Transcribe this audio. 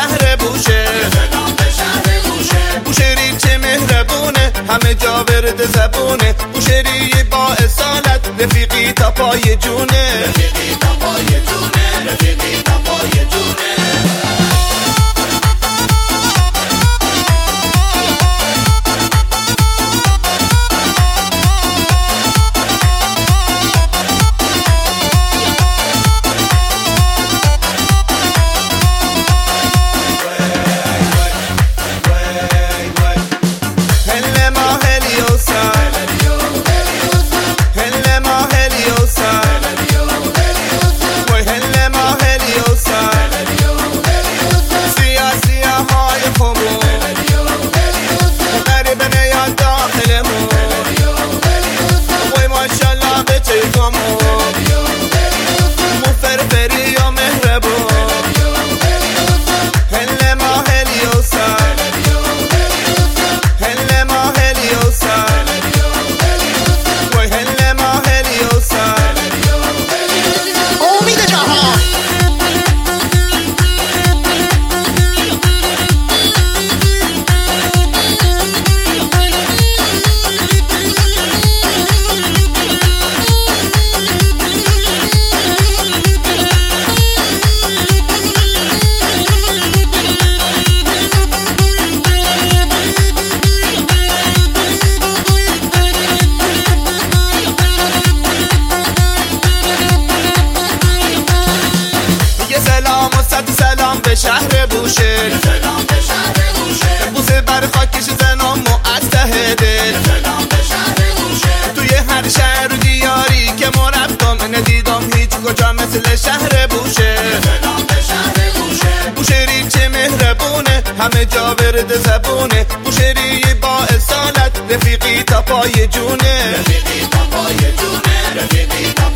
شهر بوشه، بوشهری چه مهربونه، همه جا ورد زبونه. بوشهری با اصالت، رفیقی تا پای جونه، رفیقی تا پای جونه، رفیقی تا پای جونه. سلام به شهر بوشهر، سلام به شهر بوشهر، بوسه بر خاکش زنم و از ته دل، سلام به شهر بوشهر. توی هر شهر و دیاری که ما رفتم ندیدم هیچ کجا مثل شهر بوشهر، سلام به شهر بوشهر. بوشهری چه مهربونه، همه جا ورد زبونه. بوشهری با اصالت، رفیقی تا پای جونه، رفیقی تا پای جونه، رفیقی تا